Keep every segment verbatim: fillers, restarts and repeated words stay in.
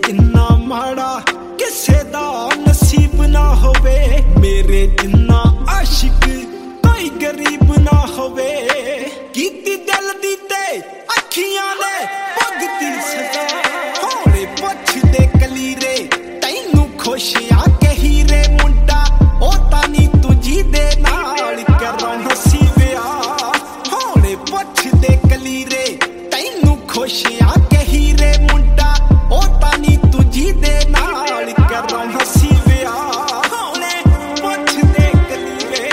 जिन्ना माड़ा किसे दा नसीब ना होवे, मेरे जिन्ना आशिक कोई गरीब ना होवे। कीती दिल दी ते अखियां ने भुगती सजा, होले पुछदे कलीरे तैनू खुशियां कही रे मुंडा, ओ तानी तुझी दे नाल करां हसी विआह। होले पुछदे कलीरे तैनू खुशियां कही रे मुंडा, ओ तानी तुझी दे नाल करां हसी विआह। होले पुछदे कलीरे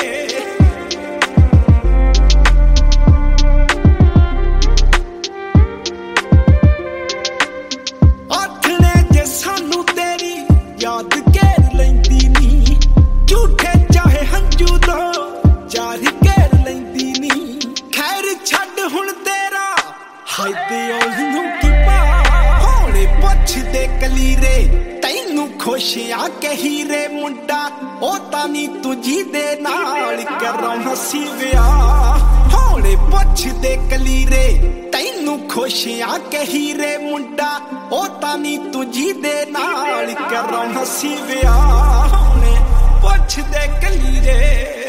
आखने जे सानू तेरी याद घेर लैंदी नी, झूठे चाहे हंजू दो जार घेर लैंदी नी। खैर छड्ड हुण तेरा हाय दिल नूं की पा, होले पुछदे कलीरे तैनू खुशियां कही रे मुंडा, ओ तानी तुझी दे नाल करां हसी विआह। होले पुछदे कलीरे तैनू खुशियां कही रे मुंडा, ओ तानी तुझी दे नाल करां हसी विआह। होले पुछदे कलीरे